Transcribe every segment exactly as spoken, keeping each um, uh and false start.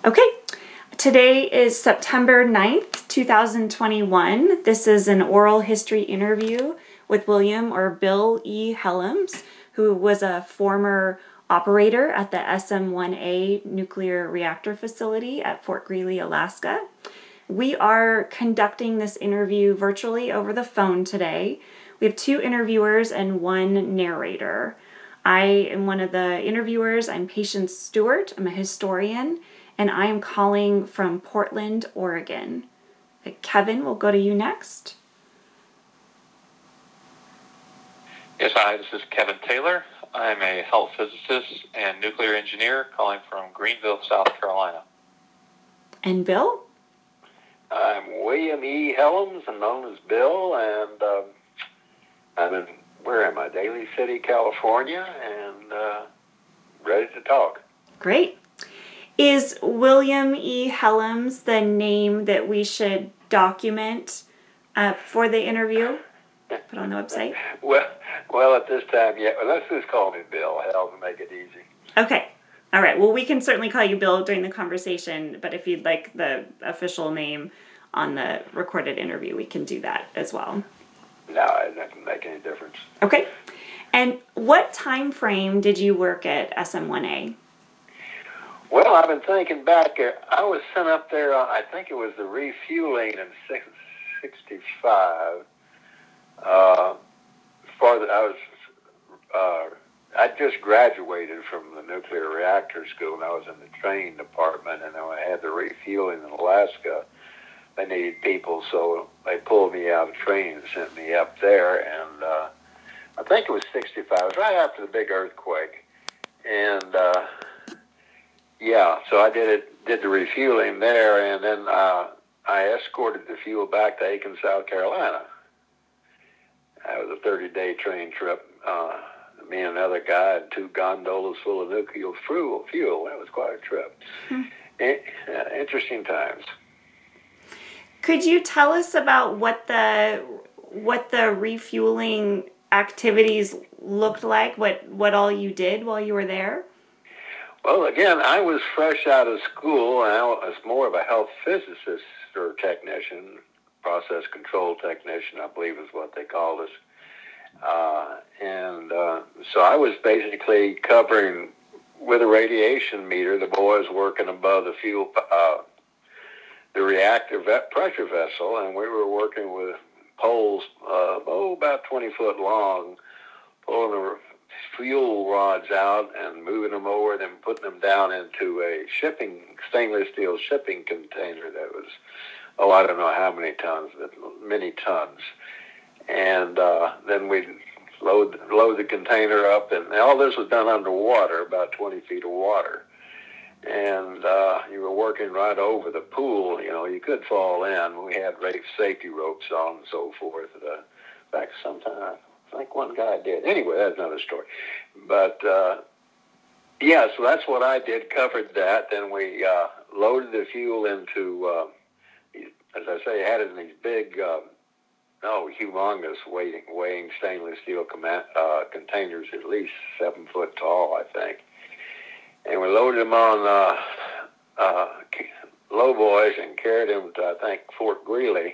Okay, today is September ninth, two thousand twenty-one. This is an oral history interview with William or Bill E. Helms, who was a former operator at the S M one A nuclear reactor facility at Fort Greely, Alaska. We are conducting this interview virtually over the phone today. We have two interviewers and one narrator. I am one of the interviewers. I'm Patience Stewart. I'm a historian, and I am calling from Portland, Oregon. Kevin, we'll go to you next. Yes, hi, this is Kevin Taylor. I'm a health physicist and nuclear engineer calling from Greenville, South Carolina. And Bill? I'm William E. Helms, and known as Bill, and um, I'm in, where am I, Daly City, California, and uh, ready to talk. Great. Is William E. Helms the name that we should document uh, for the interview? Put on the website? well, well, at this time, yeah, well, let's just call me Bill. Hell, to make it easy. Okay. All right. Well, we can certainly call you Bill during the conversation, but if you'd like the official name on the recorded interview, we can do that as well. No, it doesn't make any difference. Okay. And what time frame did you work at S M one A? Well, I've been thinking back. I was sent up there, uh, I think it was the refueling in sixty-five. Uh, for the, I was... Uh, I just graduated from the nuclear reactor school, and I was in the training department, and then I had the refueling in Alaska. They needed people, so they pulled me out of training and sent me up there, and uh, I think it was sixty-five. It was right after the big earthquake. And, uh, yeah, so I did it, did the refueling there, and then uh, I escorted the fuel back to Aiken, South Carolina. That was a thirty-day train trip. Uh, Me and another guy and two gondolas full of nuclear fuel. Fuel. That was quite a trip. Hmm. In, uh, interesting times. Could you tell us about what the what the refueling activities looked like? What what all you did while you were there? Well, again, I was fresh out of school, and I was more of a health physicist or technician, process control technician, I believe is what they called us. Uh, and uh, so I was basically covering with a radiation meter. The boys working above the fuel, uh, the reactor vet pressure vessel, and we were working with poles, uh, oh, about twenty foot long, pulling the fuel rods out and moving them over, then putting them down into a shipping stainless steel shipping container that was, oh, I don't know how many tons, but many tons. And uh, then we'd load, load the container up, and all this was done underwater, about twenty feet of water. And uh, you were working right over the pool. You know, you could fall in. We had safety ropes on and so forth. Uh, in fact, sometime, I think one guy did. Anyway, that's another story. But, uh, yeah, so that's what I did, covered that. Then we uh, loaded the fuel into, uh, as I say, had it in these big... Uh, No, humongous weighing, weighing stainless steel com- uh, containers, at least seven foot tall, I think. And we loaded them on uh, uh, lowboys and carried them to, I think, Fort Greely.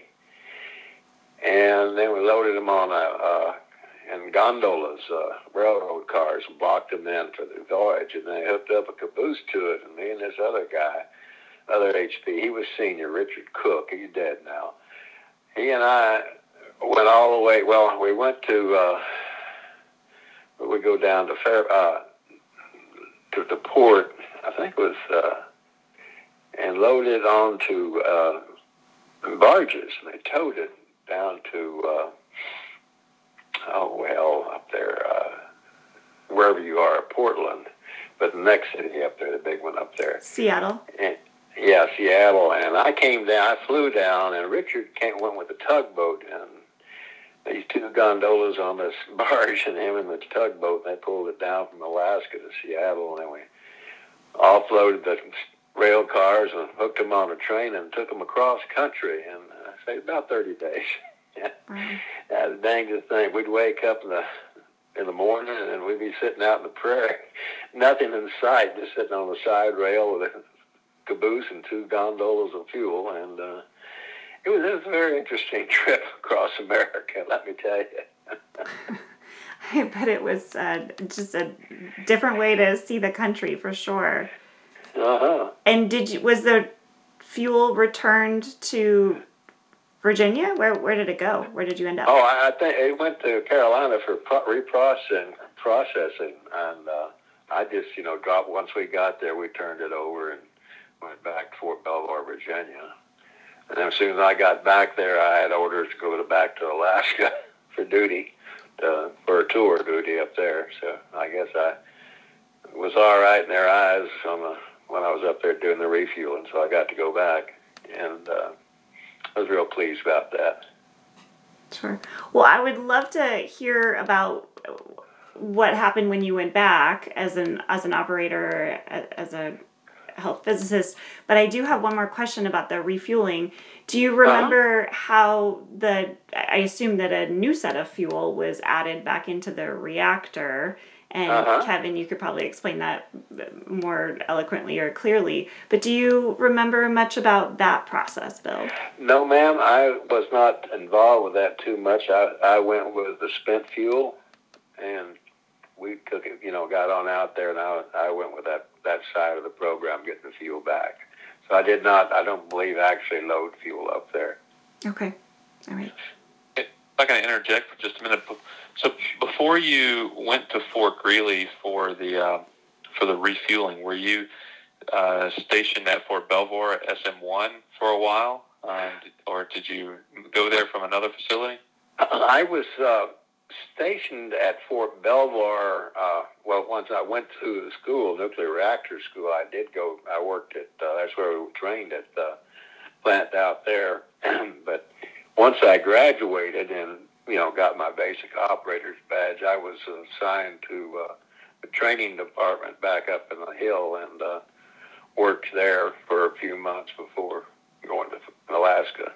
And then we loaded them on uh, uh, in gondolas, uh, railroad cars, and blocked them in for the voyage. And they hooked up a caboose to it. And me and this other guy, other H P, he was senior, Richard Cook. He's dead now. He and I went all the way. Well, we went to. Uh, we go down to Fair uh, to the port. I think it was, uh, and loaded onto uh, barges. And they towed it down to. Uh, oh well, up there, uh, wherever you are, Portland, but the next city up there, the big one up there, Seattle. And, yeah, Seattle. And I came down. I flew down, and Richard came, went with the tugboat and. These two gondolas on this barge, and him in the tugboat, and they pulled it down from Alaska to Seattle, and then we offloaded the rail cars and hooked them on a train and took them across country, and I say about thirty days. Wow. That's the dangest thing. We'd wake up in the in the morning, and then we'd be sitting out in the prairie, nothing in sight, just sitting on the side rail with a caboose and two gondolas of fuel, and uh, it was, it was a very interesting trip across America, let me tell you. I bet it was uh, just a different way to see the country for sure. Uh-huh. And did you, was the fuel returned to Virginia? Where where did it go? Where did you end up? Oh, I, I think it went to Carolina for pro- reprocessing, processing, and uh, I just, you know, dropped, once we got there, we turned it over and went back to Fort Belvoir, Virginia. And then as soon as I got back there, I had orders to go to, back to Alaska for duty, to, for a tour duty up there. So I guess I was all right in their eyes on the, when I was up there doing the refueling, so I got to go back, and uh, I was real pleased about that. Sure. Well, I would love to hear about what happened when you went back as an as an operator, as a health physicist. But I do have one more question about the refueling. Do you remember uh-huh. how the, I assume that a new set of fuel was added back into the reactor? And uh-huh. Kevin, you could probably explain that more eloquently or clearly. But do you remember much about that process, Bill? No, ma'am. I was not involved with that too much. I, I went with the spent fuel, and we took it, you know, got on out there, and I, I went with that, that side of the program, getting the fuel back. So I did not, I don't believe, actually load fuel up there. Okay. All right. If I can interject for just a minute. So before you went to Fort Greely for the uh, for the refueling, were you uh, stationed at Fort Belvoir at S M one for a while, uh, or did you go there from another facility? I was uh, stationed at Fort Belvoir. Uh, well, once I went to the school, nuclear reactor school, I did go. I worked at. Uh, that's where we trained at the plant out there. But once I graduated and, you know, got my basic operator's badge, I was assigned to uh, the training department back up in the hill, and uh, worked there for a few months before going to Alaska.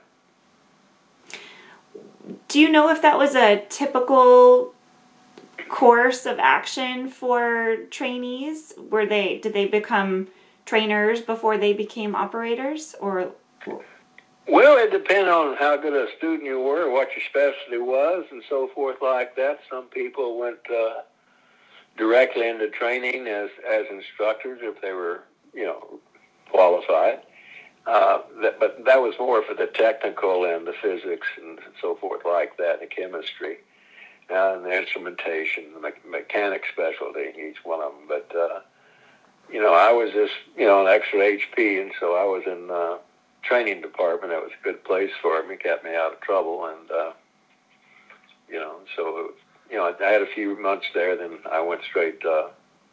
Do you know if that was a typical course of action for trainees? Were they, did they become trainers before they became operators, or? Well, it depended on how good a student you were, what your specialty was, and so forth like that. Some people went uh, directly into training as, as instructors if they were, you know, qualified. Uh, that, but that was more for the technical and the physics and so forth like that, the chemistry, uh, and the instrumentation, the me- mechanic specialty, each one of them. But, uh, you know, I was just, you know, an extra H P, and so I was in uh, training department. That was a good place for me, kept me out of trouble, and, uh, you know, so, you know, I had a few months there, then I went straight, uh,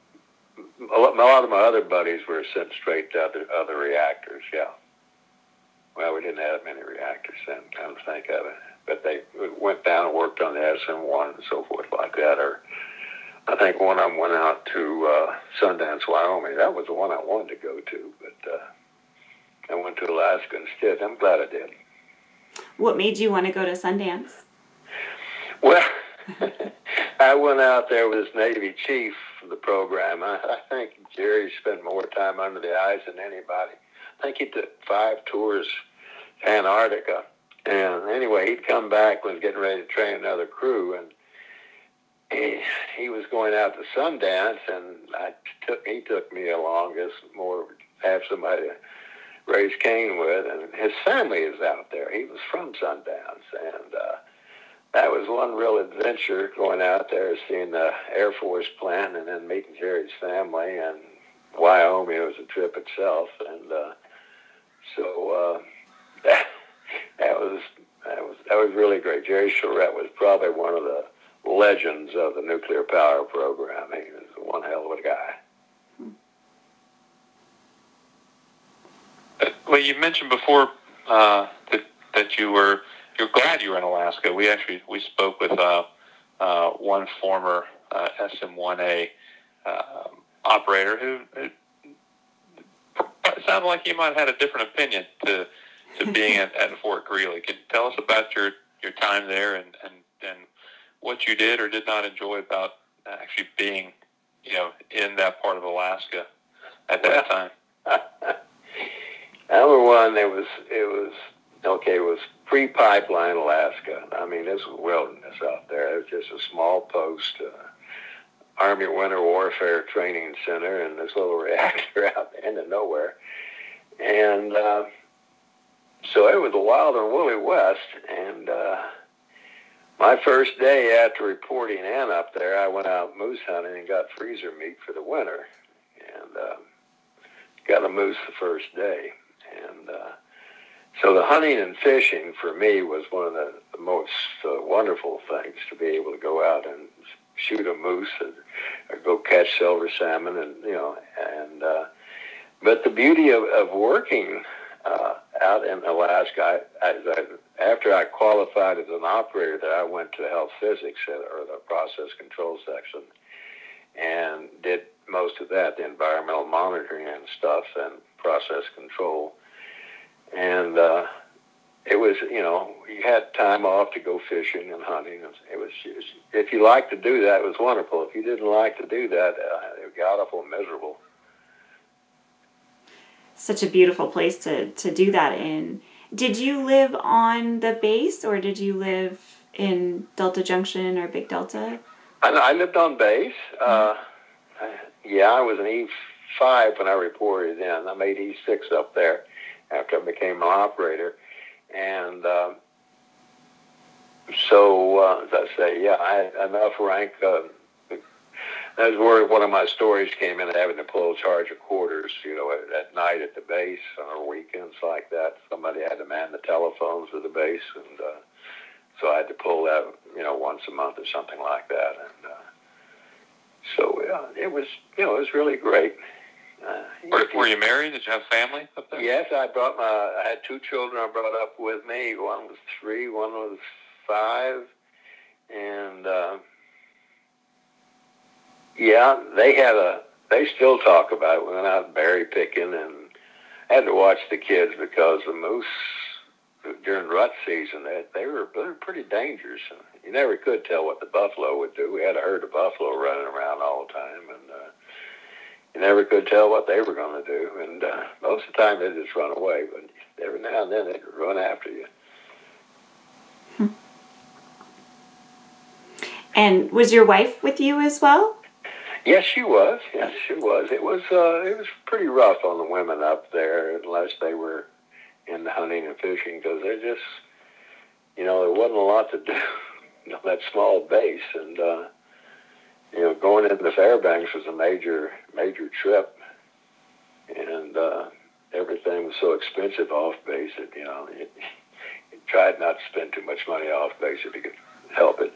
a lot of my other buddies were sent straight to other, other reactors, yeah. Well, we didn't have many reactors then, come to think of it. But they went down and worked on the S M one and so forth like that. Or I think one of them went out to uh, Sundance, Wyoming. That was the one I wanted to go to, but uh, I went to Alaska instead. I'm glad I did. What made you want to go to Sundance? Well, I went out there with this Navy chief for the program. I, I think Jerry spent more time under the ice than anybody. I think he took five tours to Antarctica. And anyway, he'd come back, was getting ready to train another crew, and he, he was going out to Sundance, and I took he took me along as more to have somebody to raise Cain with, and his family is out there. He was from Sundance, and uh, that was one real adventure, going out there, seeing the Air Force plant, and then meeting Jerry's family, and Wyoming was a trip itself, and uh, so uh, that, that was that was that was really great. Jerry Charette was probably one of the legends of the nuclear power program. He was one hell of a guy. Well, you mentioned before uh, that that you were you're glad you were in Alaska. We actually we spoke with uh, uh, one former uh, S M one A uh, operator who. who It sounded like you might have had a different opinion to to being at, at Fort Greely. Can you tell us about your, your time there and, and, and what you did or did not enjoy about actually being, you know, in that part of Alaska at that well, time? one, it was, it was, okay, it was pre-pipeline Alaska. I mean, this was wilderness out there. It was just a small post, uh, Army Winter Warfare Training Center, and this little reactor out in the nowhere. And uh, so it was the wild and woolly West. And uh, my first day after reporting in up there, I went out moose hunting and got freezer meat for the winter. And uh, got a moose the first day. And uh, so the hunting and fishing for me was one of the, the most uh, wonderful things, to be able to go out and shoot a moose and, or go catch silver salmon, and you know, and uh, but the beauty of, of working uh, out in Alaska, I, I, after I qualified as an operator, that I went to health physics or the process control section and did most of that, the environmental monitoring and stuff and process control, and. Uh, It was, you know, you had time off to go fishing and hunting. It was, just, if you liked to do that, it was wonderful. If you didn't like to do that, uh, it got awful miserable. Such a beautiful place to, to do that in. Did you live on the base, or did you live in Delta Junction or Big Delta? I, I lived on base. Mm-hmm. Uh, yeah, I was an E five when I reported in. I made E six up there after I became an operator. And uh, so, uh, as I say, yeah, I had enough rank. Uh, that was where one of my stories came in, having to pull charge of quarters, you know, at, at night at the base or weekends like that. Somebody had to man the telephones of the base, and uh, so I had to pull that, you know, once a month or something like that. And uh, so, yeah, it was, you know, it was really great. Uh, were, were you married? Did you have family up there? Yes, I brought my. I had two children I brought up with me. One was three, one was five, and uh, yeah, they had a. They still talk about it. We went out berry picking, and I had to watch the kids because the moose during rut season, they, they were they were pretty dangerous. You never could tell what the buffalo would do. We had a herd of buffalo running around all the time, and. Uh, You never could tell what they were going to do, and uh, most of the time they'd just run away, but every now and then they'd run after you. Hmm. And was your wife with you as well? Yes, she was. Yes, she was. It was uh, it was pretty rough on the women up there, unless they were into hunting and fishing, because they just, you know, there wasn't a lot to do. You know, that small base, and uh, you know, going into Fairbanks was a major, major trip, and uh, everything was so expensive off base that, you know, you, you tried not to spend too much money off base if you could help it.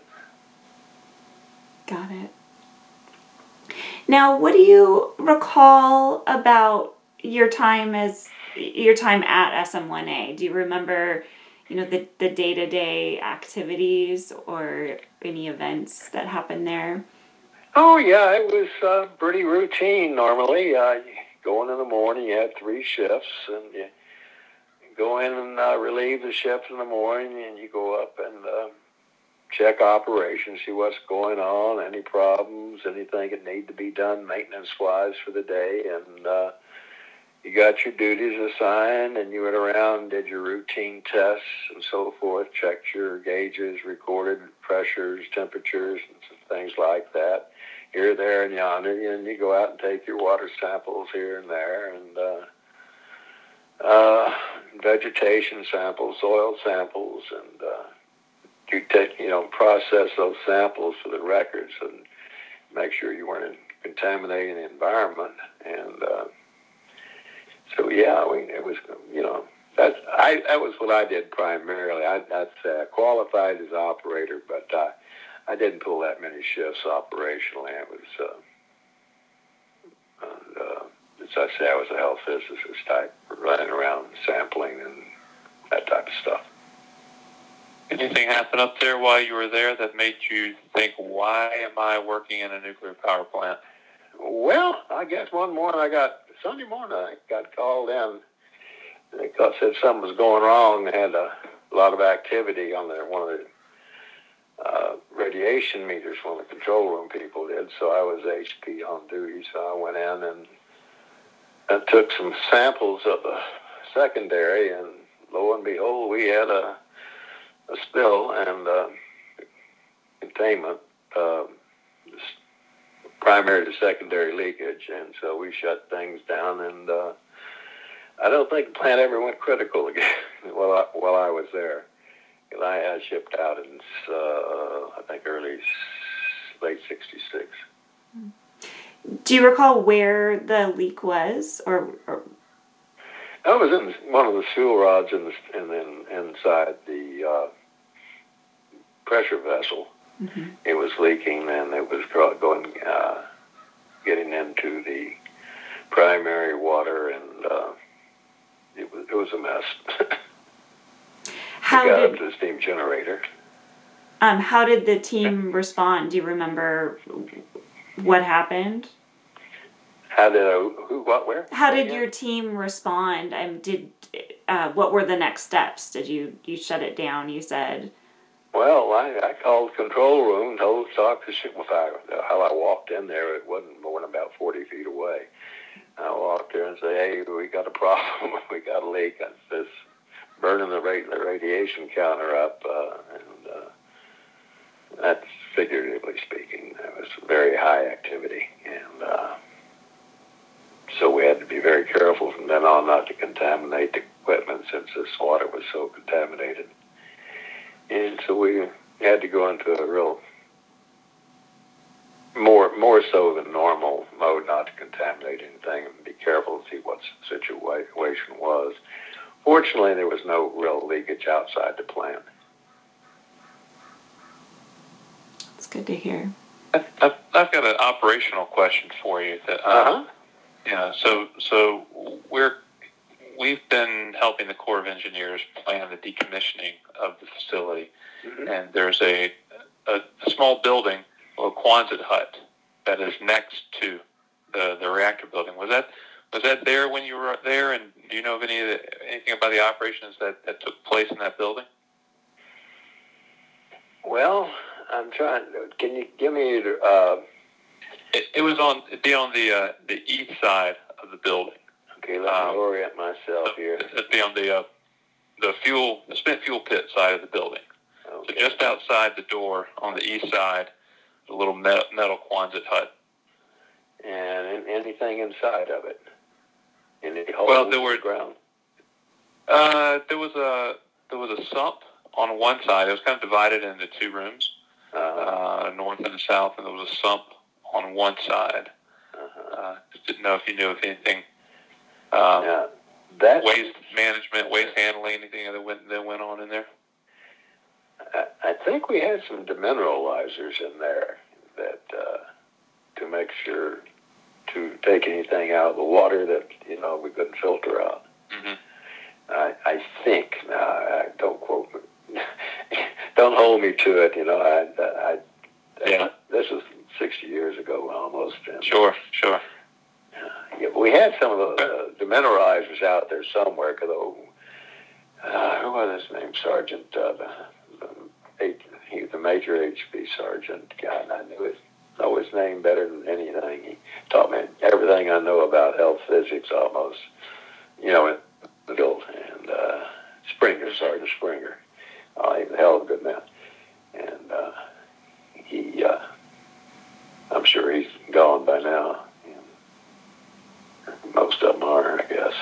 Got it. Now, what do you recall about your time as your time at S M one A? Do you remember, you know, the the day to day activities or any events that happened there? Oh, yeah, it was uh, pretty routine normally. Uh, you go in in the morning, you had three shifts, and you go in and uh, relieve the shift in the morning, and you go up and uh, check operations, see what's going on, any problems, anything that need to be done maintenance-wise for the day, and uh, you got your duties assigned, and you went around, did your routine tests and so forth, checked your gauges, recorded pressures, temperatures, and some things like that. Here, there, and yonder, and you go out and take your water samples here and there, and uh, uh, vegetation samples, soil samples, and uh, you take, you know, process those samples for the records and make sure you weren't contaminating the environment. And uh, so, yeah, I mean, it was, you know, that's I that was what I did primarily. I, I'd say I qualified as operator, but uh, I didn't pull that many shifts operationally. It was, uh, and, uh, as I say, I was a health physicist type, running around sampling and that type of stuff. Anything happen up there while you were there that made you think, why am I working in a nuclear power plant? Well, I guess one morning I got, Sunday morning I got called in. They said something was going wrong. They had a lot of activity on the, one of the uh, radiation meters, one of the control room people did. So I was H P on duty. So I went in and, and took some samples of the secondary, and lo and behold, we had a, a spill and uh, containment, uh, primary to secondary leakage, and so we shut things down, and uh, I don't think the plant ever went critical again while I, while I was there. And I had shipped out in, uh, I think, early, late sixty-six. Do you recall where the leak was, or, or? I was in one of the fuel rods in the, and then inside the uh, pressure vessel. Mm-hmm. It was leaking, and it was going, uh, getting into the primary water, and uh, it was it was a mess. How I got did, up to the steam generator. Um, how did the team respond? Do you remember what happened? How did I, who, what, where? How did your team respond? Um, did uh, what were the next steps? Did you you shut it down? You said. Well, I, I called the control room, told talk to if I, how I walked in there. It wasn't more than about forty feet away. I walked there and said, "Hey, we got a problem. We got a leak. It's burning the, rate, the radiation counter up." Uh, and uh, that's figuratively speaking. It was very high activity, and uh, so we had to be very careful from then on not to contaminate the equipment since this water was so contaminated. And so we had to go into a real, more more so than normal mode, not to contaminate anything and be careful to see what the situation was. Fortunately, there was no real leakage outside the plant. That's good to hear. I've, I've got an operational question for you. That, uh, uh-huh. Yeah, so so we're we've been helping the Corps of Engineers plan the decommissioning of the facility, mm-hmm. and there's a, a a small building, a little Quonset hut, that is next to the the reactor building. Was that was that there when you were there? And do you know of any of the, anything about the operations that, that took place in that building? Well, I'm trying. Can you give me? Uh, it, it was on. It'd be on the uh, the east side of the building. Okay, let um, me orient myself so here. It'd be on the uh, the fuel, the spent fuel pit side of the building. Okay. So just outside the door on the east side, a little metal, metal Quonset hut. And anything inside of it? Any holes well, there were in the ground? Uh, there was a there was a sump on one side. It was kind of divided into two rooms, uh-huh. uh, north and the south, and there was a sump on one side. Uh-huh. Uh, just didn't know if you knew of anything. Um, yeah, that waste management, waste handling, anything that went that went on in there. I, I think we had some demineralizers in there that uh, to make sure to take anything out of the water that you know we couldn't filter out. Mm-hmm. I, I think now. I don't quote me. Don't hold me to it. You know, I, I, I yeah. This was sixty years ago almost. And, sure, sure. Yeah, but we had some of the uh, demineralizers out there somewhere. Cause, oh, uh, who was his name? Sergeant. Uh, the, the, he was the major H P sergeant. God, I knew his, know his name better than anything. He taught me everything I know about health physics almost. You know, in the field. And uh, Springer, Sergeant Springer. Oh, he was a hell of a good man. And uh, he, uh, I'm sure he's gone by now. Most of them are, I guess.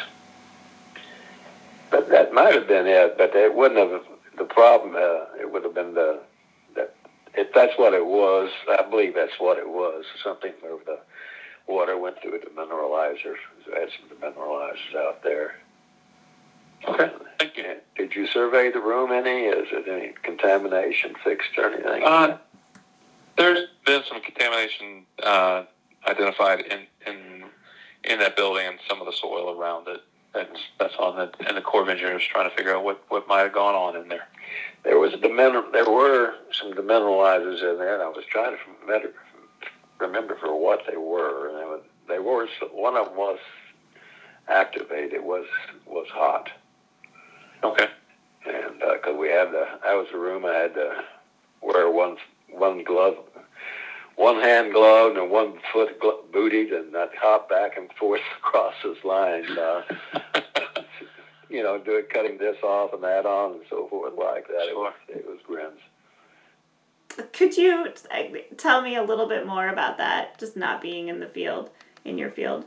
But that might have been it. But it wouldn't have. The problem. Uh, it would have been the. That if that's what it was, I believe that's what it was. Something where the water went through a demineralizer. We had some demineralizers out there. Okay. Thank you. Did you survey the room any? Is it any contamination fixed or anything? Uh, there's been some contamination uh, identified in in. in that building and some of the soil around it. That's that's on the and the Corps of Engineers trying to figure out what, what might have gone on in there. There was a demineral, there were some demineralizers in there, and I was trying to remember for what they were. And they were, they were one of them was activated, was was hot. Okay. And because uh, we had the, that was the room I had to wear one one glove. One hand gloved and one foot glo- booted, and I'd hop back and forth across this line. Uh, you know, do it, cutting this off and that on and so forth like that. It was, it was grins. Could you tell me a little bit more about that, just not being in the field, in your field?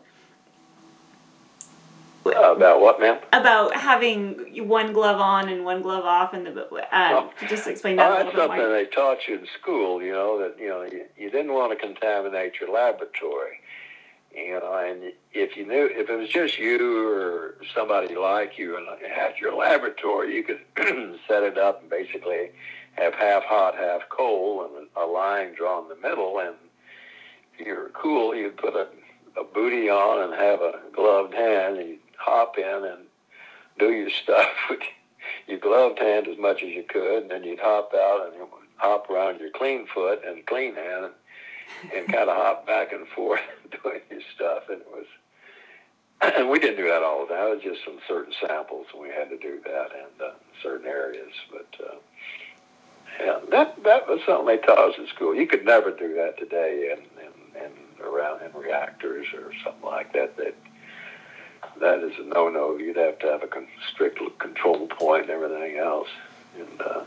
Uh, about what, ma'am? About having one glove on and one glove off, and the uh, oh. just explain that oh, a little bit more. That's something they taught you in school. You know that you know you, you didn't want to contaminate your laboratory. You know, and if you knew if it was just you or somebody like you and at your laboratory, you could set it up and basically have half hot, half cold, and a line drawn in the middle. And if you were cool, you'd put a, a bootie on and have a gloved hand, and you'd hop in and do your stuff with your gloved hand as much as you could, and then you'd hop out and you'd hop around your clean foot and clean hand and, and kind of hop back and forth doing your stuff. And it was, and we didn't do that all the time. It was just some certain samples, and we had to do that in uh, certain areas. But uh, yeah, that that was something they taught us in school. You could never do that today in, in, in around in reactors or something like that. That that is a no-no. You'd have to have a con- strict control point and everything else. And uh,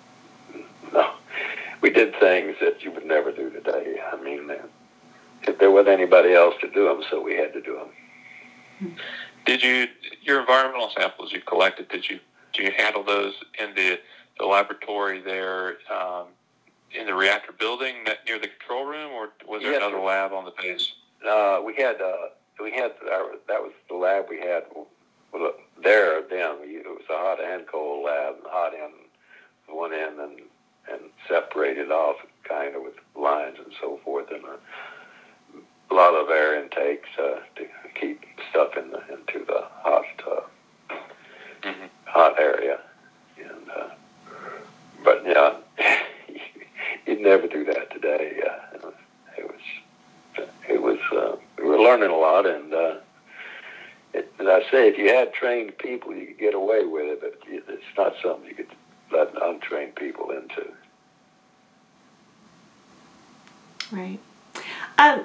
no, we did things that you would never do today. I mean, if there wasn't anybody else to do them, so we had to do them. Did you your environmental samples you collected? Did you do you handle those in the the laboratory there um, in the reactor building that near the control room, or was there yes, another lab on the base? Uh, we had uh, we had our, that was the lab we had well, there then. We, it was a hot and cold lab, hot end one end and and separated off kind of with lines and so forth, and a, a lot of air intakes uh, to keep stuff in the into the hot uh, mm-hmm. hot area. And uh, but yeah, you'd never do that today. Uh, it was it was uh, we were learning a lot, and uh, it, as I say, if you had trained people, you could get away with it. But it's not something you could let untrained people into. Right. Um,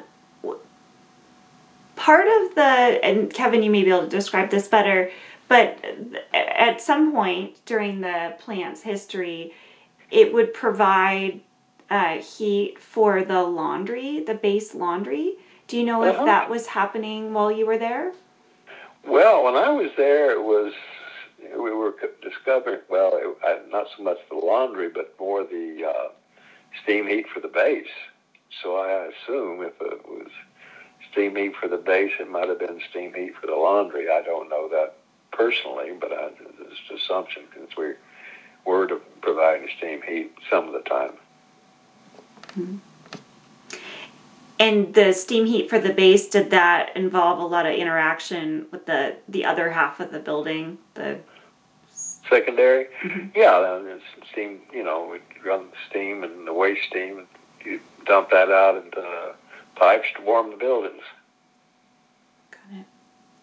part of the, and Kevin, you may be able to describe this better, but at some point during the plant's history, it would provide uh, heat for the laundry, the base laundry. Do you know uh-huh. if that was happening while you were there? Well, when I was there, it was, we were discovering, well, it, not so much the laundry, but more the uh, steam heat for the base. So I assume if it was steam heat for the base, it might have been steam heat for the laundry. I don't know that personally, but I, it's an assumption because we were to providing steam heat some of the time. Mm-hmm. And the steam heat for the base, did that involve a lot of interaction with the, the other half of the building? The secondary? Mm-hmm. Yeah, it's steam, you know, we'd run the steam and the waste steam, and you dump that out into uh, pipes to warm the buildings. Got it.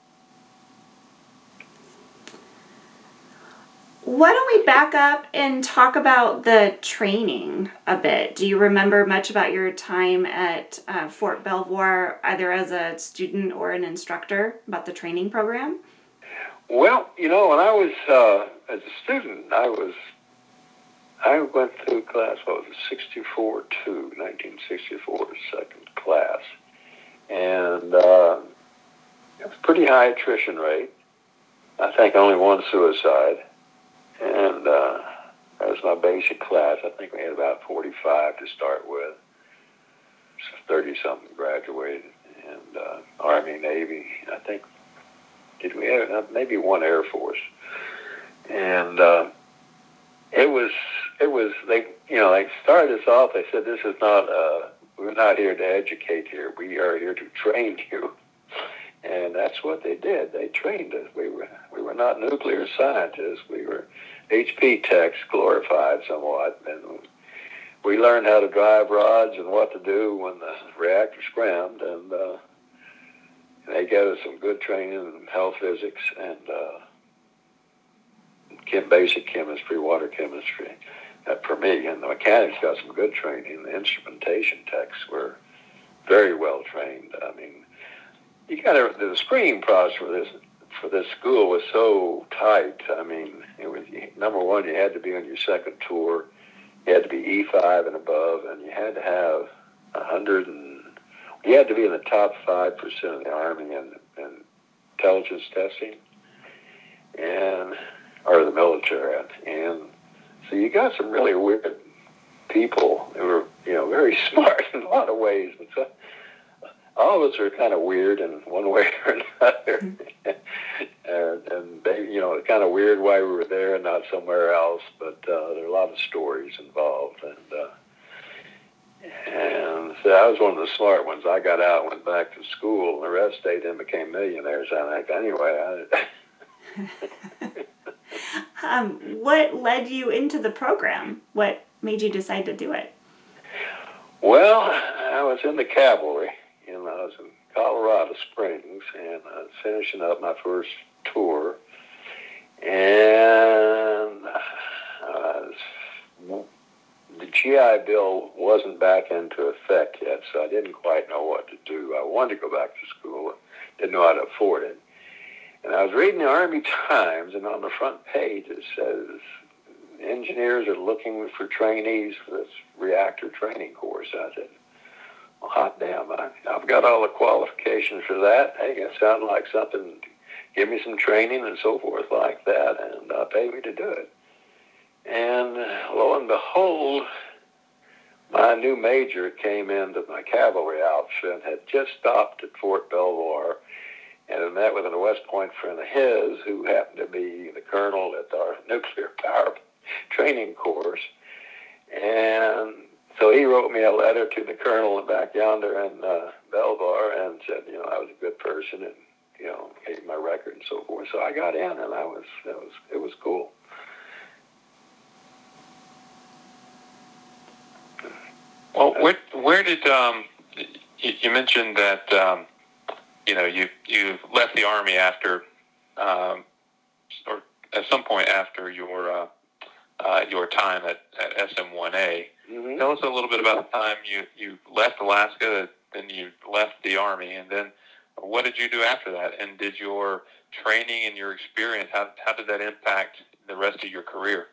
Why don't we back up and talk about the training a bit? Do you remember much about your time at uh, Fort Belvoir, either as a student or an instructor, about the training program? Well, you know, when I was, uh, as a student, I was, I went through class, what was it, sixty-four to nineteen sixty-four, second class. And uh, it was a pretty high attrition rate. I think only one suicide. And uh, that was my basic class. I think we had about forty-five to start with. So thirty-something graduated. And uh, Army, Navy, I think, did we have maybe one Air Force. And uh, it was, it was, they, you know, they started us off, they said, this is not, uh, we're not here to educate here. We are here to train you. And that's what they did. They trained us. We were we were not nuclear scientists. We were H P techs, glorified somewhat. And we learned how to drive rods and what to do when the reactor scrammed. And uh, they gave us some good training in health physics and uh, chem, basic chemistry, water chemistry. Uh, for me, and the mechanics got some good training. The instrumentation techs were very well trained. I mean, you got to, the screening process for this for this school was so tight. I mean, it was, number one, you had to be on your second tour. You had to be E five and above, and you had to have a hundred and you had to be in the top five percent of the Army in, in intelligence testing, and or the military, and so you got some really weird people who were, you know, very smart in a lot of ways, but so, all of us are kind of weird in one way or another. and, and they, you know, kind of weird why we were there and not somewhere else, but uh, there are a lot of stories involved. And uh, and so I was one of the smart ones. I got out, went back to school, and the rest stayed in, became millionaires. I think, anyway. I... um, what led you into the program? What made you decide to do it? Well, I was in the cavalry. You know, I was in Colorado Springs, and I was finishing up my first tour, and I was, the G I Bill wasn't back into effect yet, so I didn't quite know what to do. I wanted to go back to school, didn't know how to afford it. And I was reading the Army Times, and on the front page it says, engineers are looking for trainees for this reactor training course. I said, well, hot damn, I, I've got all the qualifications for that. Hey, it sounded like something, give me some training and so forth like that, and uh, pay me to do it. And lo and behold, my new major came into my cavalry outfit, had just stopped at Fort Belvoir, and had met with a West Point friend of his who happened to be the colonel at our nuclear power training course. And so he wrote me a letter to the colonel back yonder in uh, Belvoir and said, you know, I was a good person and, you know, gave my record and so forth. So I got in, and I was, it was, it was cool. Well, where, where did, um, you, you mentioned that, um, you know, you, you left the Army after, um, or at some point after your, uh, uh, your time at, at S M one A. Mm-hmm. Tell us a little bit about the time you, you left Alaska, then you left the Army, and then what did you do after that? And did your training and your experience, how, how did that impact the rest of your career?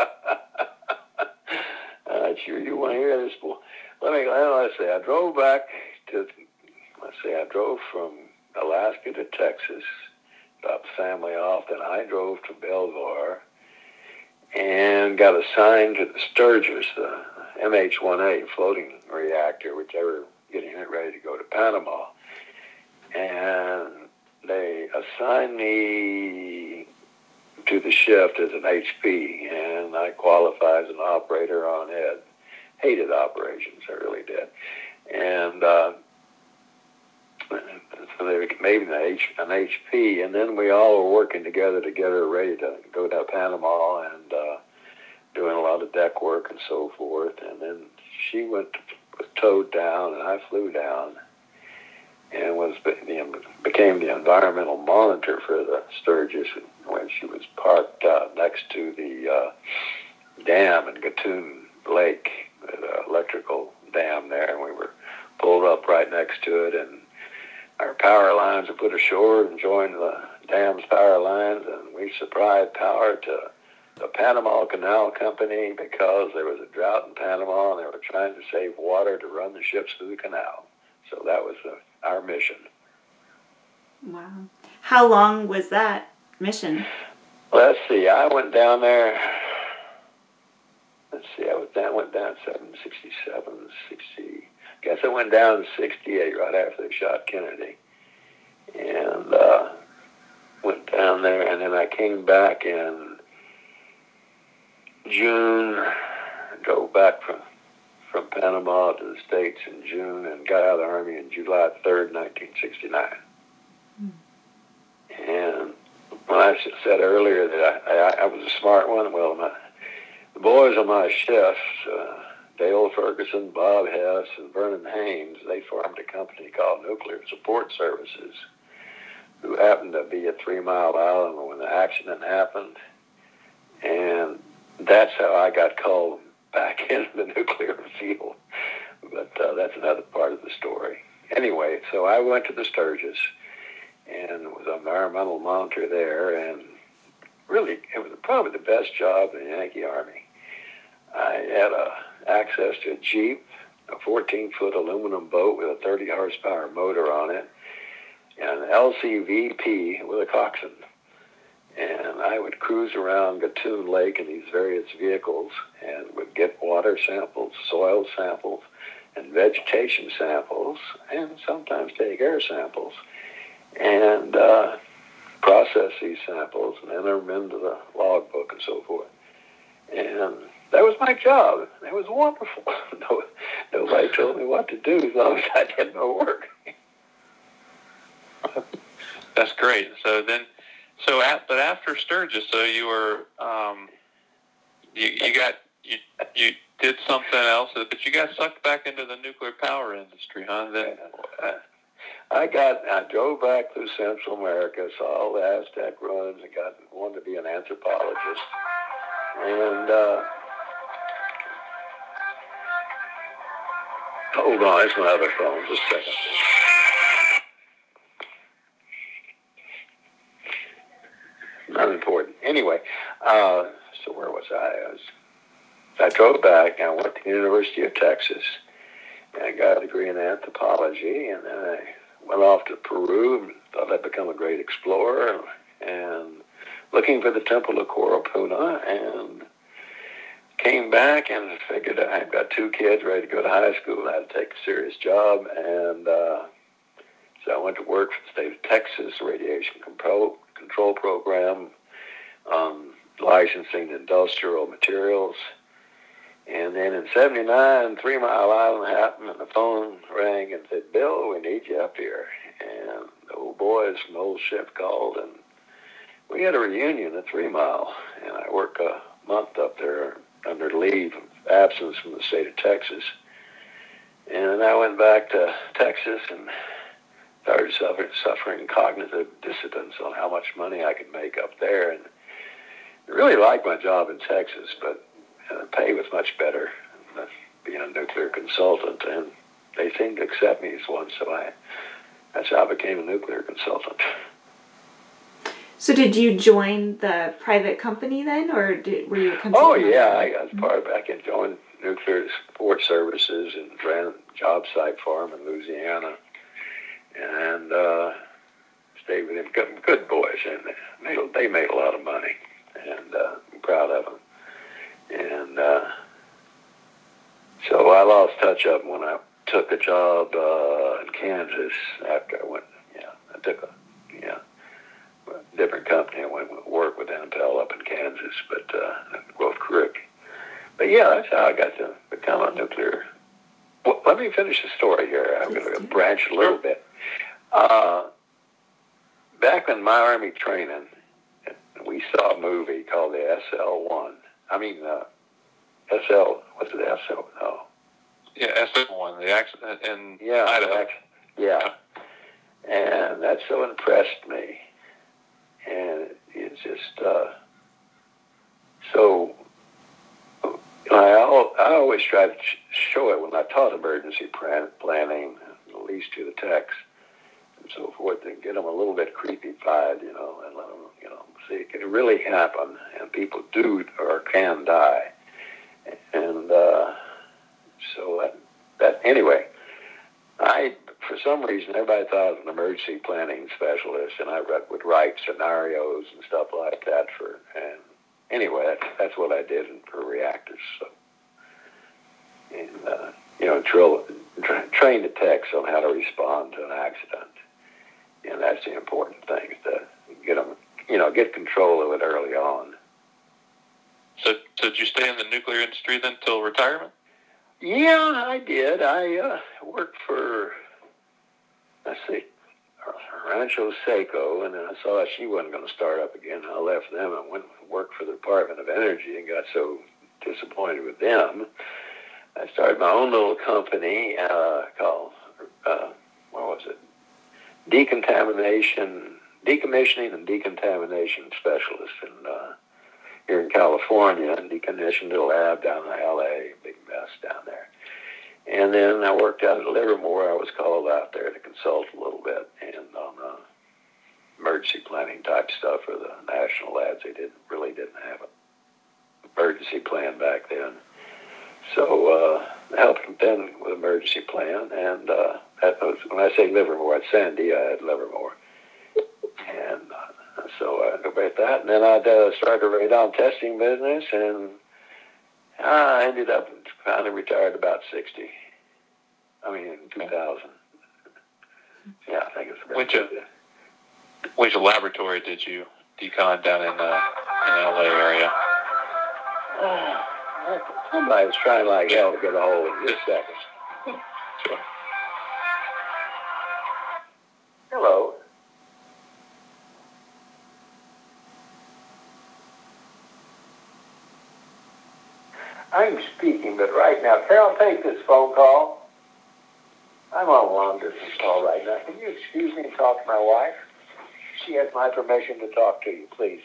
Uh, sure, you want to hear this? Let me, let's say, I drove back to, let's say, I drove from Alaska to Texas, dropped the family off, then I drove to Belvoir and got assigned to the Sturgis, the M H one A floating reactor, which they were getting it ready to go to Panama. And they assigned me to the shift as an H P, and I qualified as an operator on it. Hated operations, I really did. And uh, so they made me an, H, an H P, and then we all were working together to get her ready to go to Panama and uh, doing a lot of deck work and so forth. And then she went, was towed down, and I flew down and was became the environmental monitor for the Sturgis when she was parked uh, next to the uh, dam in Gatun Lake, the electrical dam there, and we were pulled up right next to it, and our power lines were put ashore and joined the dam's power lines, and we supplied power to the Panama Canal Company because there was a drought in Panama, and they were trying to save water to run the ships through the canal. So that was uh, our mission. Wow. How long was that mission? Let's see. I went down there. Let's see. I went down, went down seven, sixty-seven, sixty. I guess I went down in sixty-eight right after they shot Kennedy. And uh, went down there, and then I came back in June, drove back from from Panama to the States in June, and got out of the Army on July third, nineteen sixty-nine. Mm. And when I said earlier that I, I, I was a smart one, well, my, the boys on my shifts, uh, Dale Ferguson, Bob Hess, and Vernon Haynes, they formed a company called Nuclear Support Services, who happened to be at Three Mile Island when the accident happened. And that's how I got called back into the nuclear field. But uh, that's another part of the story. Anyway, so I went to the Sturgis, and was an environmental monitor there, and really, it was probably the best job in the Yankee Army. I had uh, access to a Jeep, a fourteen-foot aluminum boat with a thirty horsepower motor on it, and an L C V P with a coxswain. And I would cruise around Gatun Lake in these various vehicles and would get water samples, soil samples, and vegetation samples, and sometimes take air samples, and uh, process these samples and enter them into the log book and so forth. And that was my job. It was wonderful. No, nobody told me what to do as long as I did my work. That's great. So then, so at, but after Sturgis, so you were, um, you you got you you did something else, but you got sucked back into the nuclear power industry, huh? Then I got I drove back through Central America, saw all the Aztec ruins, and got wanted to be an anthropologist, and. Uh, Hold on, it's my other phone. Just a second. Not important. Anyway, uh, so where was I? I, was, I drove back and I went to the University of Texas and I got a degree in anthropology, and then I went off to Peru and thought I'd become a great explorer and looking for the Temple of Corapuna, and came back and figured I've got two kids ready to go to high school. I had to take a serious job, and uh, so I went to work for the state of Texas Radiation Control, control Program, um, licensing industrial materials. And then in seventy-nine, Three Mile Island happened, and the phone rang and said, "Bill, we need you up here." And the old boys from the old ship called, and we had a reunion at Three Mile, and I worked a month up there under leave of absence from the state of Texas. And I went back to Texas and started suffering, suffering cognitive dissonance on how much money I could make up there. And I really liked my job in Texas, but uh, the pay was much better than being a nuclear consultant. And they seemed to accept me as one, so I, that's how I became a nuclear consultant. So did you join the private company then, or did, were you a consultant? Oh, yeah. I was part of it. I can join Nuclear Support Services and ran a job site farm in Louisiana. And uh, stayed with them. Good, good boys. And they made, they made a lot of money. And uh, I'm proud of them. And uh, so I lost touch of them when I took a job uh, in Kansas after I went. Yeah, I took a, yeah. different company. I went to work with N P L up in Kansas, but uh, Grove Creek. But yeah, that's how I got to become a nuclear. Well, let me finish the story here. I'm going to branch a little bit. Uh, back in my Army training, we saw a movie called the S L one. I mean, uh, S L, what's it, S L? No. Yeah, S L one, the accident in yeah, Idaho. Yeah. And that so impressed me. And it's just, uh, so, you know, I, I always try to show it when I taught emergency planning, at least to the techs and so forth, and get them a little bit creepy-fied, you know, and let them, you know, see it can really happen, and people do or can die. And uh, so that, that, anyway, I, for some reason, everybody thought I was an emergency planning specialist, and I would write scenarios and stuff like that for, and anyway, that's, that's what I did for reactors. So, and, uh, you know, drill, tra- train the techs on how to respond to an accident. And that's the important thing, is to get them, you know, get control of it early on. So, so did you stay in the nuclear industry then till retirement? Yeah, I did. I uh, worked for, let's see, Rancho Seco, and then I saw she wasn't going to start up again. I left them and went and worked for the Department of Energy and got so disappointed with them. I started my own little company uh, called, uh, what was it? Decontamination, Decommissioning and Decontamination Specialist in, uh, here in California, and decommissioned a lab down in L A, big mess down there. And then I worked out at Livermore. I was called out there to consult a little bit and on uh, emergency planning type stuff for the national labs. They didn't really didn't have an emergency plan back then. So uh, I helped them with emergency plan, and uh, that was, when I say Livermore, at Sandy, I had Livermore. And uh, so I go back to that, and then I uh, started a radon testing business, and I ended up finally retired about sixty. I mean, in two thousand. Yeah, I think it's about which, uh, which laboratory did you decon down in uh, in the L A area? Uh, somebody was trying like hell to get a hold of me. Just a second. Sure. Hello. I'm speaking, but right now, Carol, take this phone call. I'm on a long distance call right now. Can you excuse me and talk to my wife? She has my permission to talk to you, please.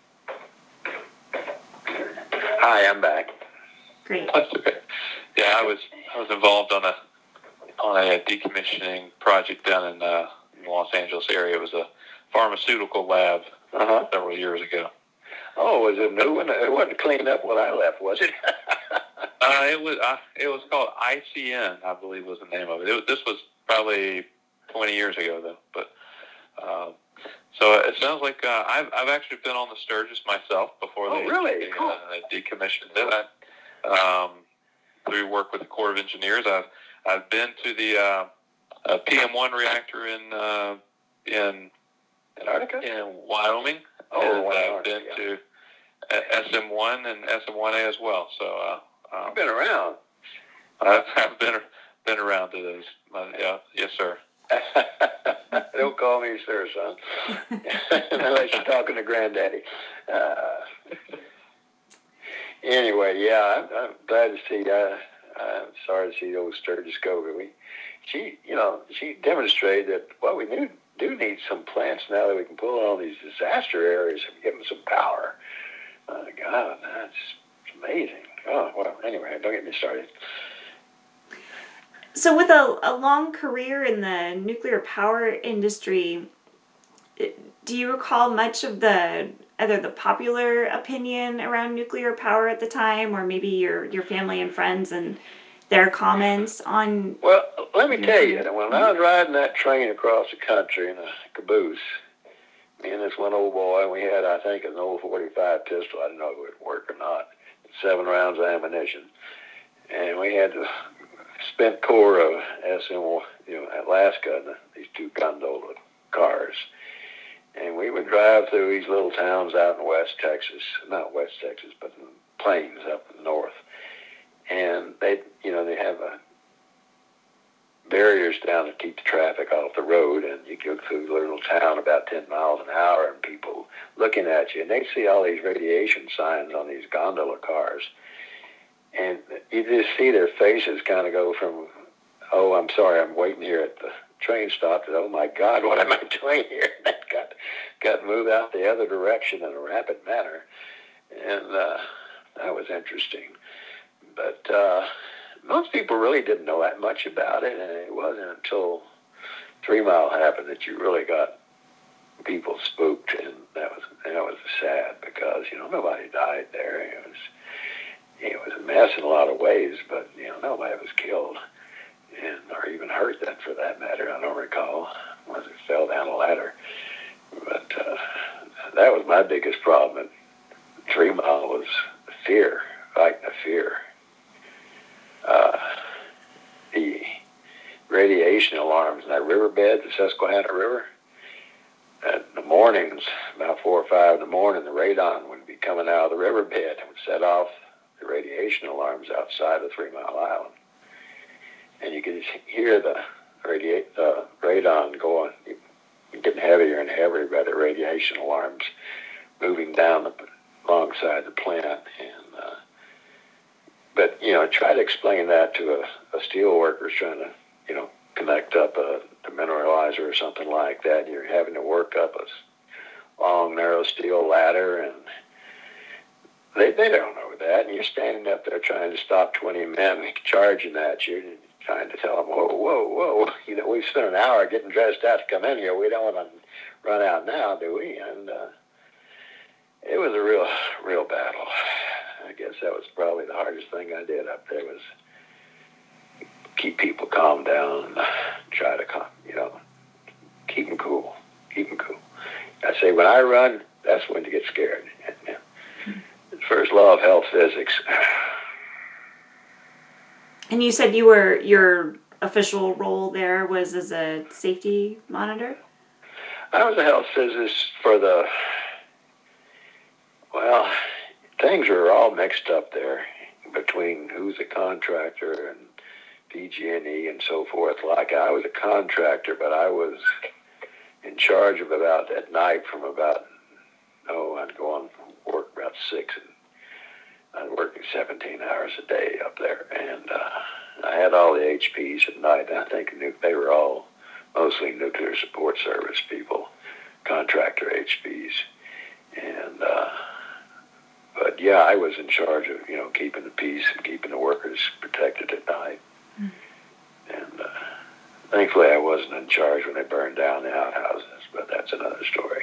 Hi, I'm back. Great. That's okay. Yeah, I was I was involved on a on a decommissioning project down in, uh, in the Los Angeles area. It was a pharmaceutical lab Uh-huh. several years ago. Oh, was it a new one? It wasn't cleaned up when I left, was it? Uh, it was uh, it was called I C N, I believe was the name of it. it was, this was probably twenty years ago, though. But uh, so it sounds like uh, I've I've actually been on the Sturgis myself before Oh, they, really? they Cool. uh, decommissioned it. I, um, through work with the Corps of Engineers, I've I've been to the uh, uh, P M one reactor in uh, in Antarctica? in Wyoming, Oh, and Wyoming, I've been yeah. to S M one and S M one A as well. So. Uh, um, I've been around. I've, I've been been around to those. Uh, yeah, yes, sir. Don't call me sir, son. Unless you're talking to Granddaddy. Uh, anyway, yeah, I'm, I'm glad to see. Uh, I'm sorry to see old Sturgis go. But we, she, you know, she demonstrated that well, we do do need some plants now that we can pull on these disaster areas and give them some power. Uh, God, that's amazing. Oh, well, anyway, don't get me started. So with a, a long career in the nuclear power industry, do you recall much of the either the popular opinion around nuclear power at the time, or maybe your, your family and friends and their comments on... Well, let me your tell you, career? when I was riding that train across the country in a caboose, me and this one old boy, we had, I think, an old forty-five pistol. I didn't know if it would work or not. Seven rounds of ammunition. And we had the spent core of S M, you know, Alaska, and these two gondola cars. And we would drive through these little towns out in West Texas, not West Texas, but in the plains up in the north. And they, you know, they have a barriers down to keep the traffic off the road, and you go through a little town about ten miles an hour, and people looking at you, and they see all these radiation signs on these gondola cars, and you just see their faces kind of go from, oh, I'm sorry, I'm waiting here at the train stop, to, oh my God, what am I doing here? And that got, got moved out the other direction in a rapid manner, and uh, that was interesting. But uh, most people really didn't know that much about it, and it wasn't until Three Mile happened that you really got people spooked, and that was that was sad because you know nobody died there. It was it was a mess in a lot of ways, but you know nobody was killed, and or even hurt. Then for that matter, I don't recall. Unless it fell down a ladder, but uh, that was my biggest problem at Three Mile was fear, fighting the fear. Uh, the radiation alarms in that riverbed, the Susquehanna River, in the mornings, about four or five in the morning, the radon would be coming out of the riverbed and would set off the radiation alarms outside of Three Mile Island. And you could hear the radia- uh, radon going, getting heavier and heavier by the radiation alarms moving down the, alongside the plant. And uh, But, you know, try to explain that to a, a steel worker trying to, you know, connect up a demineralizer or something like that. You're having to work up a long, narrow steel ladder, and they they don't know that. And you're standing up there trying to stop twenty men charging at you, and trying to tell them, whoa, whoa, whoa. You know, we've spent an hour getting dressed out to come in here. We don't want to run out now, do we? And uh, it was a real, real battle. I guess that was probably the hardest thing I did up there was keep people calm down and try to, calm, you know, keep them cool, keep them cool. I say when I run, that's when to get scared. The first law of health physics. And you said you were your official role there was as a safety monitor? I was a health physicist for the, well, things are all mixed up there between who's a contractor and P G and E and so forth. Like I was a contractor, but I was in charge of about at night from about, oh, I'd go on work about six and I'd working seventeen hours a day up there. And uh, I had all the H Ps at night. And I think they were all mostly nuclear support service people, contractor H Ps. And, uh, but yeah, I was in charge of, you know, keeping the peace and keeping the workers protected at night. Mm. And uh, thankfully I wasn't in charge when they burned down the outhouses, but that's another story.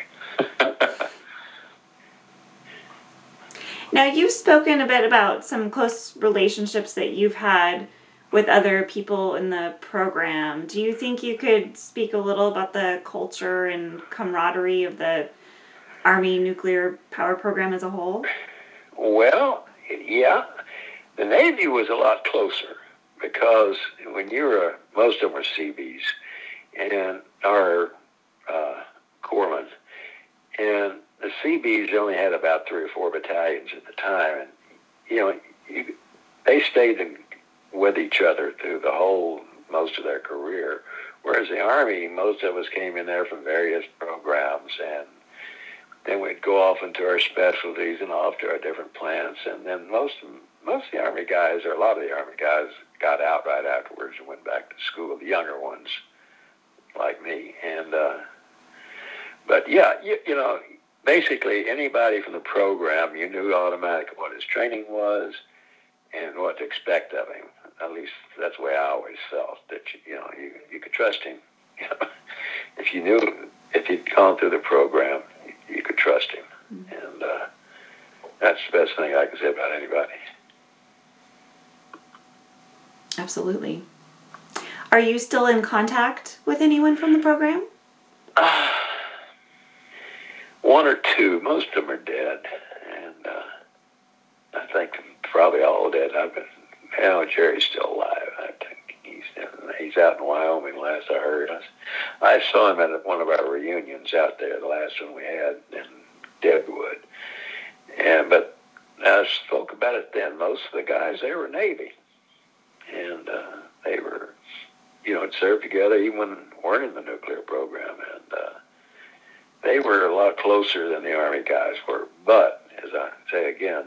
Now, you've spoken a bit about some close relationships that you've had with other people in the program. Do you think you could speak a little about the culture and camaraderie of the Army nuclear power program as a whole? Well, yeah. The Navy was a lot closer because when you were, most of them were C Bs and our uh, corpsmen, and the C Bs only had about three or four battalions at the time, and you know, you, they stayed in, with each other through the whole, most of their career, whereas the Army, most of us came in there from various programs, and then we'd go off into our specialties and off to our different plants, and then most of, most of the Army guys, or a lot of the Army guys, got out right afterwards and went back to school, the younger ones, like me, and, uh, but yeah, you, you know, basically, anybody from the program, you knew automatically what his training was and what to expect of him. At least that's the way I always felt, that you, you know, you, you could trust him. You know, if you knew, if he'd gone through the program, you, you could trust him. Mm-hmm. And uh, that's the best thing I can say about anybody. Absolutely. Are you still in contact with anyone from the program? Uh, One or two. Most of them are dead, and uh, I think probably all dead. I've been. Hell, Jerry's still alive. I think he's he's out in Wyoming. Last I heard, I, I saw him at one of our reunions out there. The last one we had in Deadwood, and but I spoke about it then. Most of the guys they were Navy, and uh, they were, you know, had served together even when weren't in the nuclear program, and. Uh, They were a lot closer than the Army guys were. But, as I say again,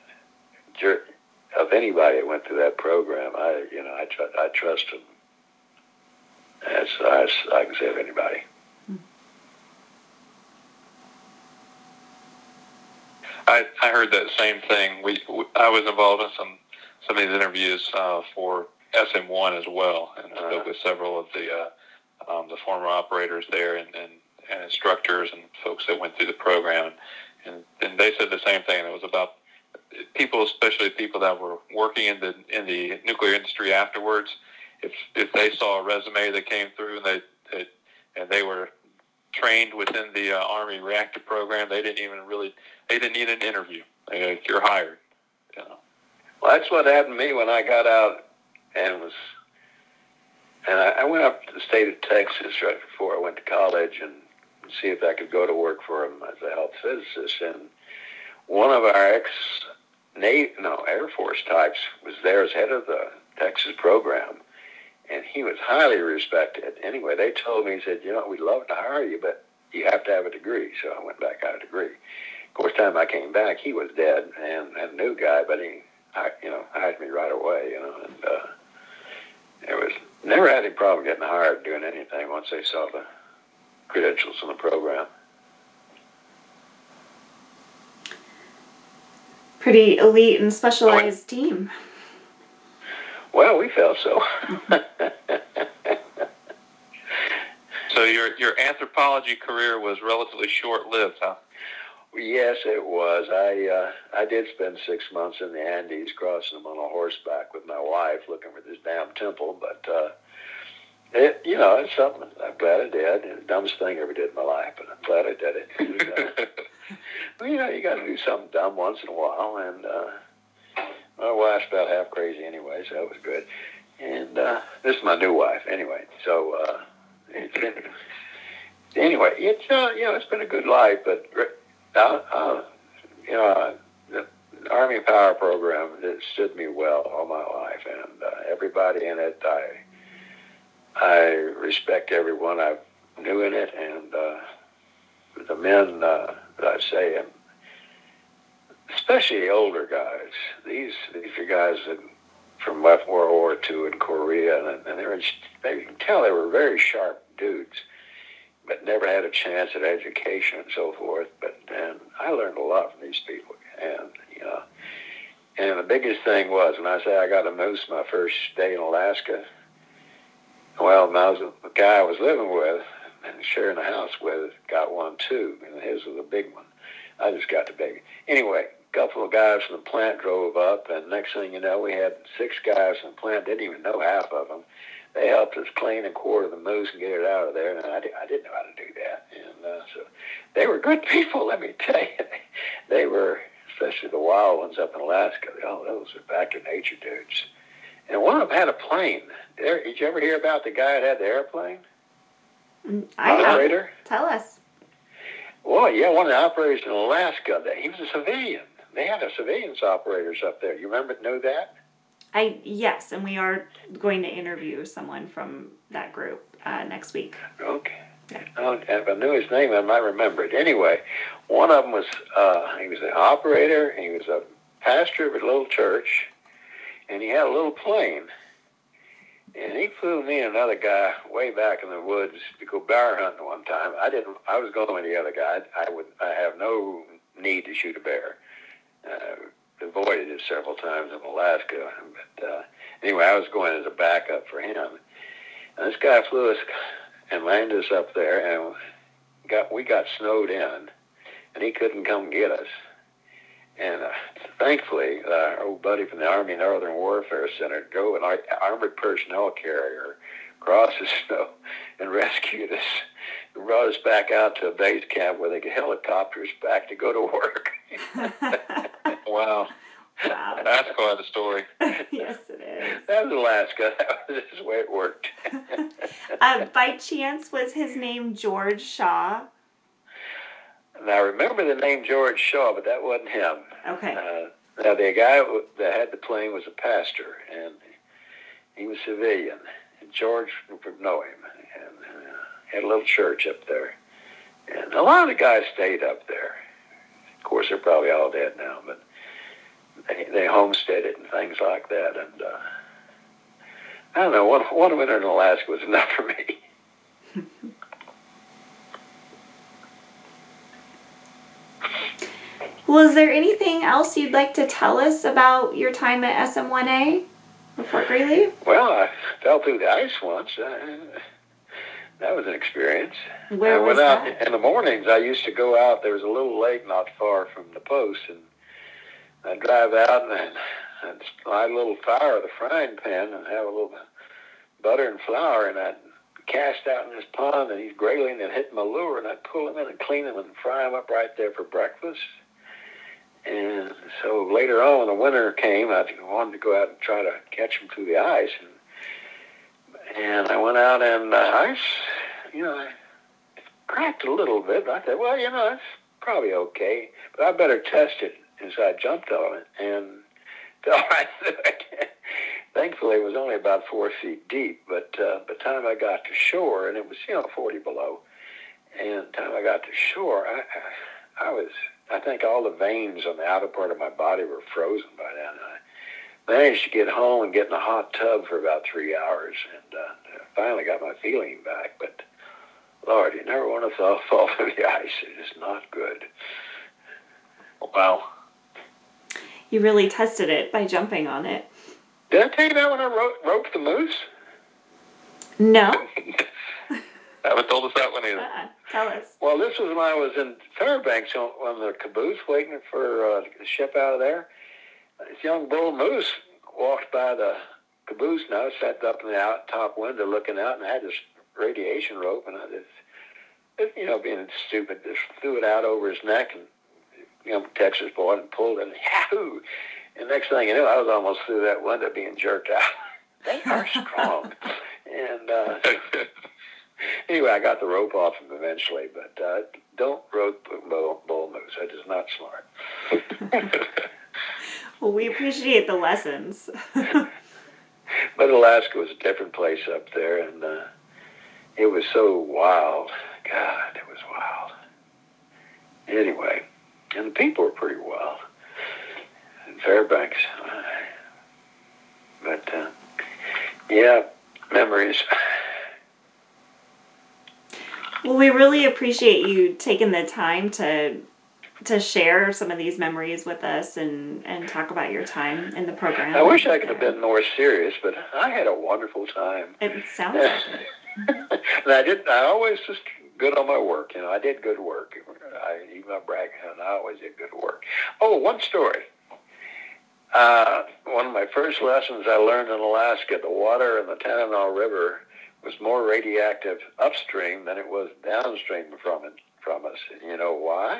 of anybody that went through that program, I, you know, I, tr- I trust them. As I, I can say of anybody. I, I heard that same thing. We, we I was involved in some some of these interviews uh, for S M one as well, and I spoke uh, with several of the uh, um, the former operators there, and, and and instructors and folks that went through the program, and, and they said the same thing. And it was about people, especially people that were working in the in the nuclear industry afterwards. If if they saw a resume that came through and they, they and they were trained within the uh, Army reactor program, they didn't even really they didn't need an interview. They, you're hired. You know. Well, that's what happened to me when I got out and was. And I, I went up to the state of Texas right before I went to college and see if I could go to work for him as a health physicist. And one of our ex Navy, no, Air Force types was there as head of the Texas program, and he was highly respected. Anyway, they told me, he said, you know, we'd love to hire you, but you have to have a degree. So I went back, got a degree. Of course, time I came back, he was dead and, and a new guy, but he, you know, hired me right away, you know, and uh, there was never had any problem getting hired doing anything once they saw the credentials in the program. Pretty elite and specialized oh, team. Well, we felt so. So your your anthropology career was relatively short-lived, huh? Yes, it was. I uh, I did spend six months in the Andes, crossing them on a horseback with my wife, looking for this damn temple. But uh, it, you know, it's something I'm glad I did. It's the dumbest thing I ever did in my life, but I'm glad I did it. it was, uh, well, you know, you got to do something dumb once in a while, and uh, my wife's about half crazy anyway, so it was good. And uh, this is my new wife, anyway. So uh, it's been anyway. It's uh, you know, it's been a good life, but. Uh, uh, you know, uh, the Army Power Program, it stood me well all my life, and uh, everybody in it, I I respect everyone I knew in it, and uh, the men uh, that I say, and especially the older guys. These these are guys that from World War Two in Korea, and, and they were, you can tell they were very sharp dudes, but never had a chance at education and so forth. But and I learned a lot from these people, and you know, and the biggest thing was when I say I got a moose my first day in Alaska. Well, I was, the guy I was living with and sharing the house with got one too, and his was a big one. I just got the baby. Anyway, a couple of guys from the plant drove up, and next thing you know, we had six guys from the plant. Didn't even know half of them. They helped us clean and quarter the moose and get it out of there, and I, did, I didn't know how to do that. And uh, so they were good people, let me tell you. They were, especially the wild ones up in Alaska. Oh, those were back to nature dudes. And one of them had a plane. There, did you ever hear about the guy that had the airplane? I Operator? have. Tell us. Well, yeah, one of the operators in Alaska. He was a civilian. They had a civilians operators up there. You remember, know that? I yes, and we are going to interview someone from that group uh, next week. Okay. Oh, if I knew his name, I might remember it. Anyway, one of them was, uh, he was an operator, he was a pastor of a little church, and he had a little plane. And he flew me and another guy way back in the woods to go bear hunting one time. I didn't, I was going with the other guy. I would, I have no need to shoot a bear. Uh, avoided it several times in Alaska. But uh, anyway, I was going as a backup for him. And this guy flew us and landed us up there, and got we got snowed in, and he couldn't come get us. And uh, thankfully, uh, our old buddy from the Army Northern Warfare Center drove an ar- armored personnel carrier across the snow and rescued us and brought us back out to a base camp where they could helicopter us back to go to work. Wow. Wow. That's quite a story. Yes, it is. That was Alaska. That was just the way it worked. uh, by chance, was his name George Shaw? Now, I remember the name George Shaw, but that wasn't him. Okay. Uh, now, the guy that had the plane was a pastor, and he was civilian. And George would know him, and uh, had a little church up there. And a lot of the guys stayed up there. Of course, they're probably all dead now, but they, they homesteaded and things like that. And uh, I don't know, one, one winter in Alaska was enough for me. Well, is there anything else you'd like to tell us about your time at S M one A or Fort Greely? Well, I fell through the ice once. Uh, that was an experience. Where I was went out that? in the mornings. I used to go out. There was a little lake not far from the post, and I'd drive out and I'd, I'd light a little fire with a frying pan and have a little butter and flour, and I'd cast out in this pond, and he's grayling and hit my lure, and I'd pull him in and clean him and fry him up right there for breakfast. And so later on, when the winter came, I wanted to go out and try to catch them through the ice. And, and I went out and uh, ice, you know, I cracked a little bit. But I thought, well, you know, it's probably okay. But I better test it. And so I jumped on it and fell right through it. Thankfully, it was only about four feet deep. But uh, by the time I got to shore, and it was, you know, forty below, and by the time I got to shore, I, I, I was... I think all the veins on the outer part of my body were frozen by then. I managed to get home and get in a hot tub for about three hours, and uh, finally got my feeling back. But, Lord, you never want to fall, fall through the ice. It is not good. Wow. You really tested it by jumping on it. Did I tell you that when I ro- roped the moose? No. Haven't told us that one either. Uh, tell us. Well, this was when I was in Fairbanks on, on the caboose waiting for uh, the ship out of there. This young bull moose walked by the caboose and I sat up in the out, top window looking out, and I had this radiation rope, and I just, you know, being stupid, just threw it out over his neck, and you know, Texas boy, and pulled it, and yahoo! And next thing you know, I was almost through that window being jerked out. They are strong. And uh, anyway, I got the rope off him eventually, but uh, don't rope bull, bull moose. That is not smart. Well, we appreciate the lessons. But Alaska was a different place up there, and uh, it was so wild. God, it was wild. Anyway, and the people were pretty wild in Fairbanks. But, uh, yeah, memories. Well, we really appreciate you taking the time to to share some of these memories with us and, and talk about your time in the program. I wish I could have been more serious, but I had a wonderful time. It sounds like it. And I did. I always was good on my work. You know, I did good work. I even my bragging, and I always did good work. Oh, one story. Uh, one of my first lessons I learned in Alaska: the water in the Tanana River was more radioactive upstream than it was downstream from it from us. And you know why?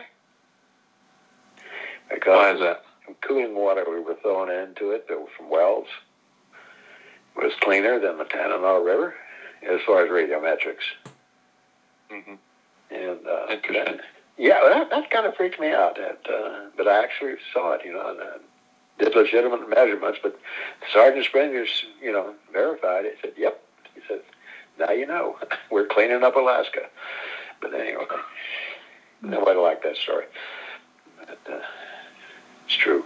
Because Why is that? the cooling water we were throwing into it that was from wells was cleaner than the Tanana River as far as radiometrics. Mm-hmm. And uh, Interesting. that, yeah, that, that kind of freaked me out. That, uh, but I actually saw it, you know, and uh, did legitimate measurements. But Sergeant Springers, you know, verified it. He said, "Yep." He said, "Now you know, we're cleaning up Alaska." But anyway, nobody liked that story. But, uh, it's true.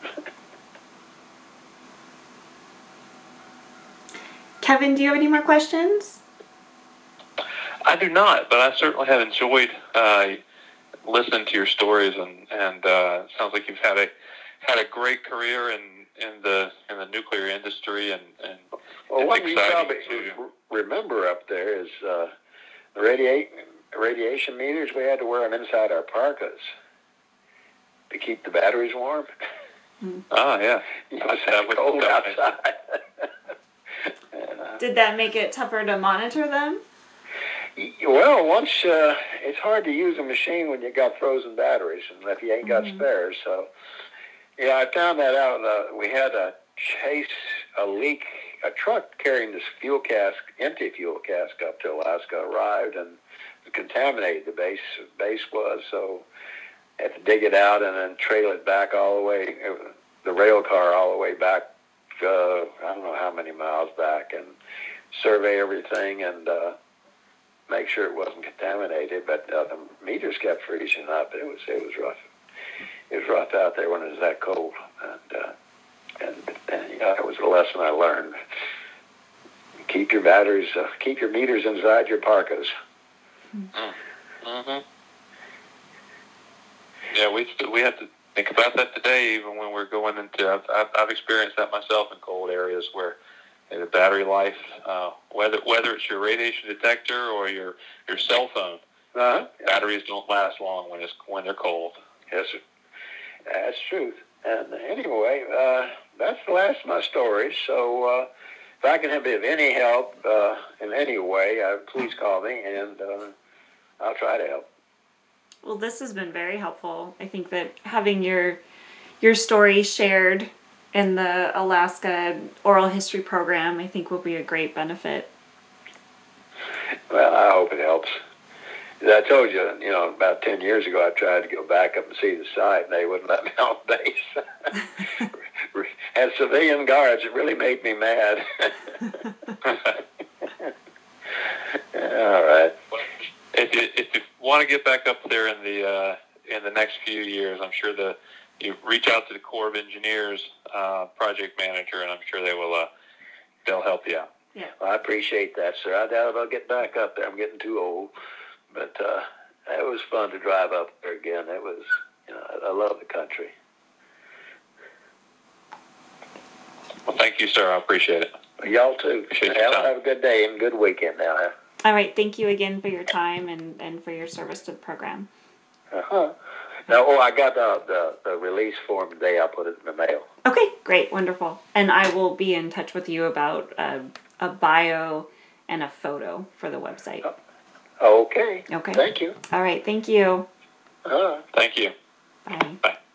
Kevin, do you have any more questions? I do not, but I certainly have enjoyed uh, listening to your stories, and and uh, it sounds like you've had a had a great career in, in the in the nuclear industry, and and Well, it's what you exciting probably to remember up there is uh, the radiate, radiation meters. We had to wear them inside our parkas to keep the batteries warm. ah yeah, You know, That it's would- cold that would- outside. And, uh, Did that make it tougher to monitor them? well, once uh, it's hard to use a machine when you got frozen batteries, and if you ain't got Mhm. spares. So, yeah, I found that out. Uh, we had to chase a leak. A truck carrying this fuel cask, empty fuel cask, up to Alaska arrived and contaminated. The base base was so. Had to dig it out and then trail it back all the way, the rail car all the way back, uh, I don't know how many miles back, and survey everything and uh, make sure it wasn't contaminated. But uh, the meters kept freezing up. It was it was rough. It was rough out there when it was that cold. And uh, and, and you know, that was a lesson I learned. Keep your batteries, uh, keep your meters inside your parkas. Mm-hmm. Yeah, we we have to think about that today, even when we're going into. I've, I've, I've experienced that myself in cold areas where you know, the battery life, uh, whether whether it's your radiation detector or your your cell phone, Uh-huh. batteries don't last long when it's when they're cold. Yes, sir. That's truth. And anyway, uh, that's the last of my stories. So uh, if I can be of any help uh, in any way, uh, please call me, and uh, I'll try to help. Well, this has been very helpful. I think that having your your story shared in the Alaska Oral History Program, I think will be a great benefit. Well, I hope it helps. As I told you, you know, about ten years ago, I tried to go back up and see the site, and they wouldn't let me on base. As civilian guards, it really made me mad. All right. If you if you want to get back up there in the uh, in the next few years, I'm sure the you reach out to the Corps of Engineers uh, project manager, and I'm sure they will uh, they'll help you out. Yeah. Well, I appreciate that, sir. I doubt if I'll get back up there. I'm getting too old. But uh, it was fun to drive up there again. It was, you know, I, I love the country. Well, thank you, sir. I appreciate it. Y'all too. Appreciate your Have, time. have a good day and good weekend now. Huh? All right. Thank you again for your time and, and for your service to the program. Uh-huh. Now, oh, I got the, the, the release form today. I'll put it in the mail. Okay, great, wonderful. And I will be in touch with you about uh, a bio and a photo for the website. Okay. Okay. Thank you. All right, thank you. Uh-huh. Thank you. Bye. Bye.